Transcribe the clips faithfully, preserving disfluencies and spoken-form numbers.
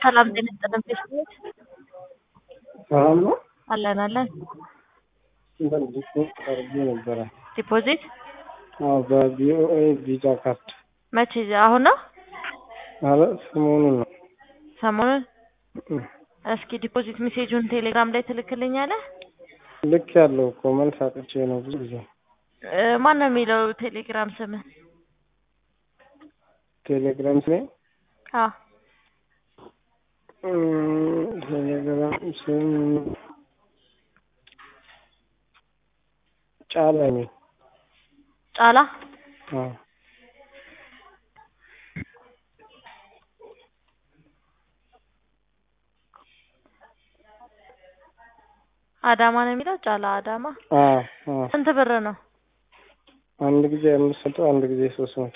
ሰላም ጤና ይስጥልን ፌስቡክ ሰላም ነው አለን አለን እንደን ዲፖዚት አድርጌ ነበረ። ዲፖዚት አዎ በቪኦኤ ቪዛ ካርድ መቼ አሁን ነው ማለት ሰሞኑን ነው። ሰሞኑን እስኪ ዲፖዚት ሜሴጁን ቴሌግራም ላይ ትልክልኛለህ? ልክ ያለው እኮ መልስ አጥቼ ነው ብዙ ጊዜ። ማን ነው የሚለው ቴሌግራም ስም? ቴሌግራም ስም አዎ ቴሌግራም ስም ጫላ ነው። ጫላ አዎ አዳማ ነው የሚለው ጫላ አዳማ። አዎ አዎ ስንት ብር ነው? አንድ ጊዜ አምስት መቶ አንድ ጊዜ ሶስት መቶ።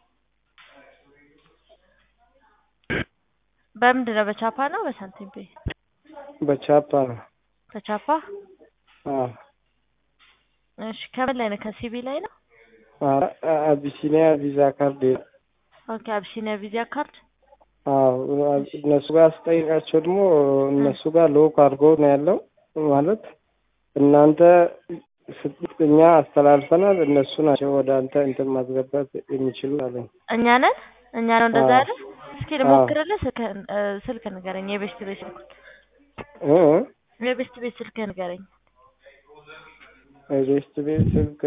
በምንድን ነው በቻፓ ነው በሳንቲም ፔ? በቻፓ ነው። በቻፓ አዎ እሺ ከምን ላይ ነው? ከሲቢ ላይ ነው? አቢሲኒያ ቪዛ ካርድ። ኦኬ አቢሲኒያ ቪዛ ካርድ። አዎ እነሱ ጋር አስጠይቃቸው ደግሞ እነሱ ጋር ሎክ አድርጎ ነው ያለው ማለት እናንተ እኛ አስተላልፈናል እነሱ ናቸው ወደ አንተ እንትን ማስገባት የሚችሉ አለኝ። እኛ ነን እኛ ነው እንደዛ አይደል? እስኪ ልሞክርልህ። ስልክ ስልክ ንገረኝ። የቤስት ቤት ስልክ እ የቤስት ቤት ስልክ ንገረኝ። የቤስት ቤት ስልክ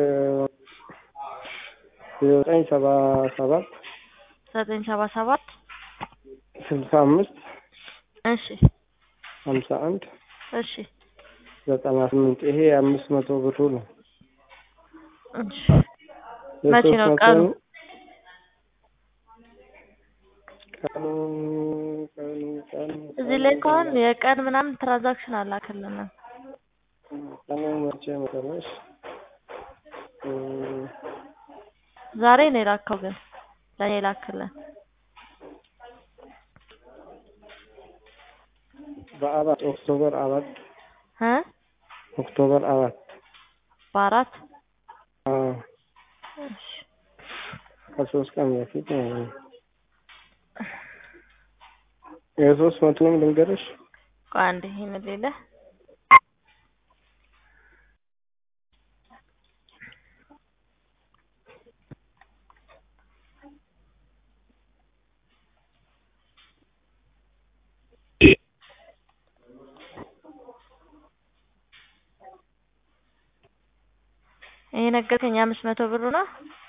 ዘጠኝ ሰባ ሰባት ዘጠኝ ሰባ ሰባት ስልሳ አምስት እሺ ሀምሳ አንድ እሺ ዘጠና ስምንት ይሄ አምስት መቶ ብሩ ነው። እሺ መቼ ነው ቀኑ? ቀኑ ቀኑ ቀኑ እዚህ ላይ ከሆነ የቀን ምናምን ትራንዛክሽን አላከልንም። ቀኑ መቼ መሰለሽ? ዛሬ ነው የላከው ግን ለኔ ላክልን። በአራት ኦክቶበር አራት እ ኦክቶበር አራት በአራት አዎ እሺ ከሶስት ቀን በፊት ነው። የሶስት መቶውን ልንገርሽ። ቆይ አንዴ ይሄን ሌለ ይሄ ነገርከኝ አምስት መቶ ብር ነው።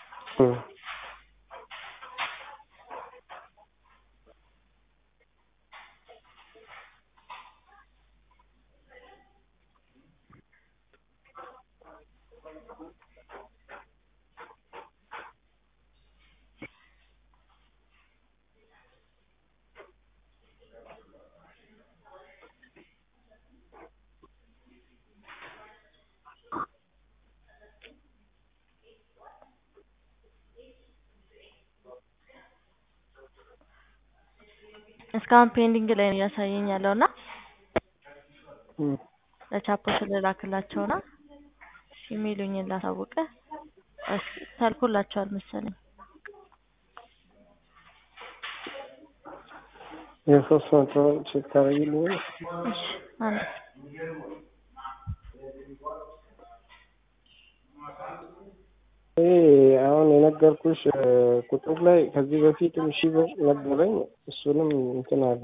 እስካሁን ፔንዲንግ ላይ ነው ያሳየኝ ያለውና ለቻፖች ልላክላቸውና ኢሜሉኝ ላሳውቀ እሺ ታልኩላቸዋል መሰለኝ። የሶስት መቶ ቼክ ታደርጊልኝ? እሺ አንድ እ አሁን የነገርኩሽ ቁጥር ላይ ከዚህ በፊት ሺህ ብር ነበረኝ እሱንም እንትን አለ።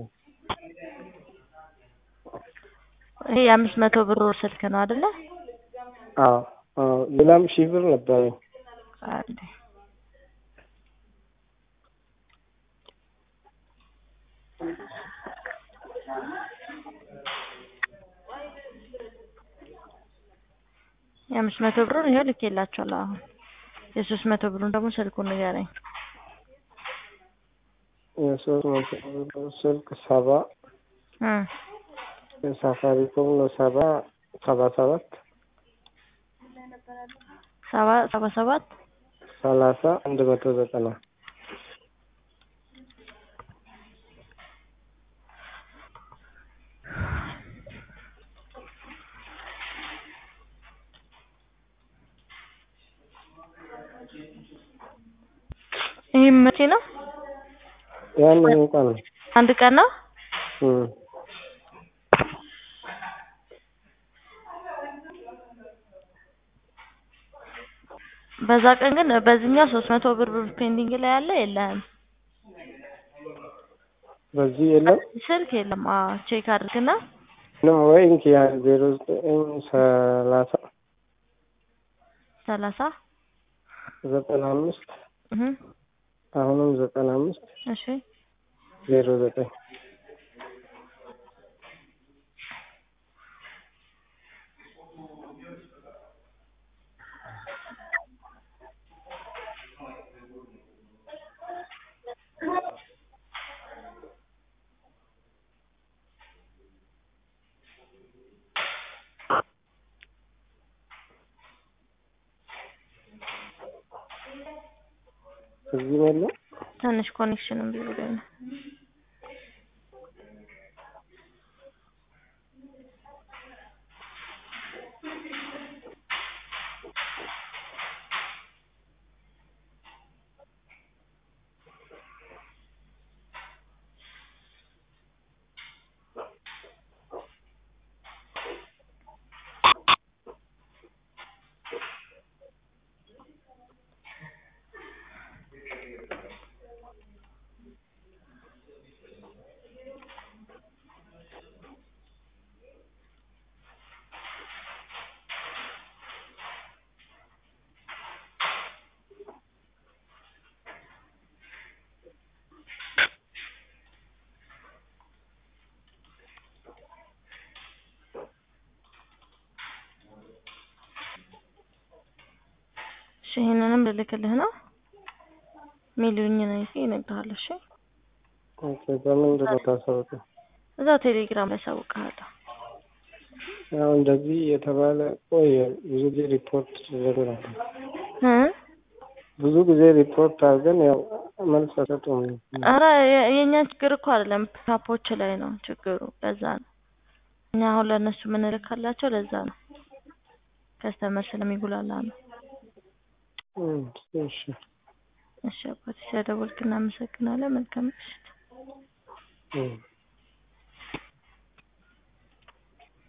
ይሄ የአምስት መቶ ብር ስልክ ነው አይደለ? አዎ አዎ ሌላም ሺህ ብር ነበረኝ። አንዴ የአምስት መቶ ብሩን ይኸው ልኬላቸዋለሁ። አሁን የሶስት መቶ ብሩን ደግሞ ስልኩን ንገረኝ። የሶስት መቶ ብር ስልክ ሰባ እ የሳፋሪኮም ነው ሰባ ሰባ ሰባት ሰባ ሰባ ሰባት ሰላሳ አንድ መቶ ዘጠና ይሄ መቼ ነው? ያን እንኳን አንድ ቀን ነው እም በዛ ቀን ግን በዚህኛው ሶስት መቶ ብር ብር ፔንዲንግ ላይ ያለ የለህም። በዚህ የለም ስልክ የለም። አዎ ቼክ አድርግና ነው ወይ እንኪ ያ ዜሮ ዘጠኝ ሰላሳ ሰላሳ ዘጠና አምስት እህ አሁንም ዘጠና አምስት እሺ ዜሮ ዘጠኝ እዚህ ነው ትንሽ ኮኔክሽንም ቢሆን ነው። ይሄንንም ልልክልህ ነው ሚሉኝ ነው ይነግርሃለሁ። እሺ ኦኬ በምን እንደታሰሩት እዛው ቴሌግራም ላይ ሳውቃለሁ። ያው እንደዚህ የተባለ ቆየ ብዙ ጊዜ ሪፖርት ተደረገ እ ብዙ ጊዜ ሪፖርት አድርገን ያው መልስ ሰጥተው አረ የኛ ችግር እኮ አይደለም ካፖች ላይ ነው ችግሩ። ለዛ ነው እኛ አሁን ለነሱ ምን ልካላቸው ለዛ ነው ከስተመር ስለሚጉላላ ነው። እሺ እሺ አባቴ ስለደወልክ እናመሰግናለን። መልካም ምሽት።